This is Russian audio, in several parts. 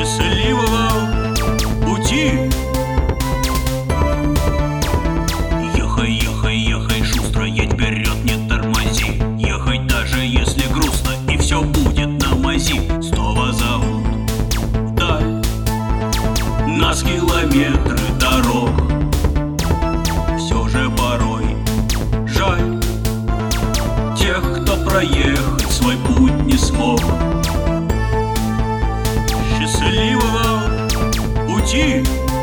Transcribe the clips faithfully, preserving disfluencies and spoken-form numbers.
счастливого пути. Ехай, ехай, ехай шустро, едь вперед, не тормози. Ехай даже если грустно, и все будет на мази. Снова зовут вдаль нас километры дорог. Все же порой жаль тех, кто проехать свой путь не смог. Счастливого пути!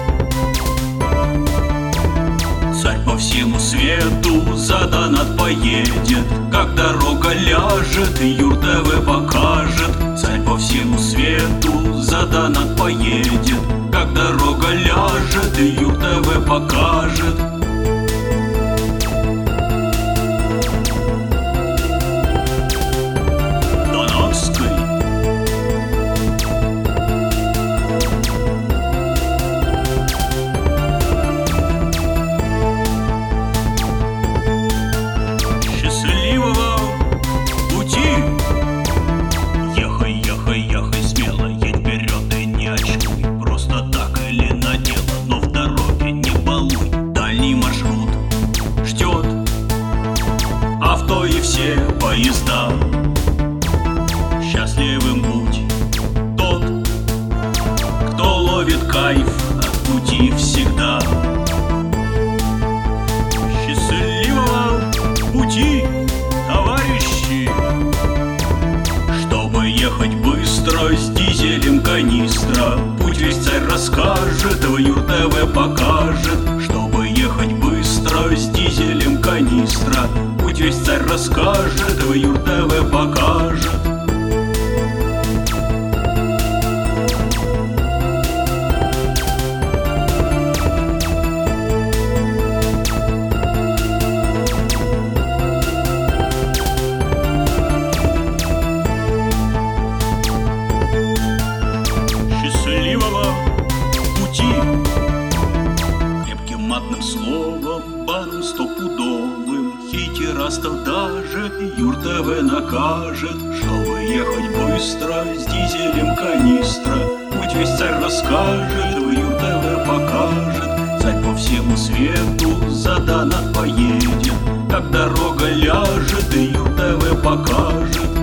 Царь по всему свету за донат поедет. Как дорога ляжет, ЮрТВ покажет. Царь по всему свету за донат поедет. Как дорога ляжет, ЮрТВ покажет. Авто и все поезда. Счастливым будь тот, кто ловит кайф от пути всегда. Счастливого пути, товарищи! Чтобы ехать быстро с дизелем канистра, путь весь царь расскажет, в ЮрТВ покажет. Чтобы ехать быстро с дизелем канистра, путь весь царь расскажет, в ЮрТВ покажет. Счастливого пути! Крепким матным словом, баном стопудовым, хейтерастов даже ЮрТВ накажет. Чтобы ехать быстро с дизелем канистра, путь весь царь расскажет, в ЮрТВ покажет. Царь по всему свету за донат поедет. Как дорога ляжет, ЮрТВ покажет.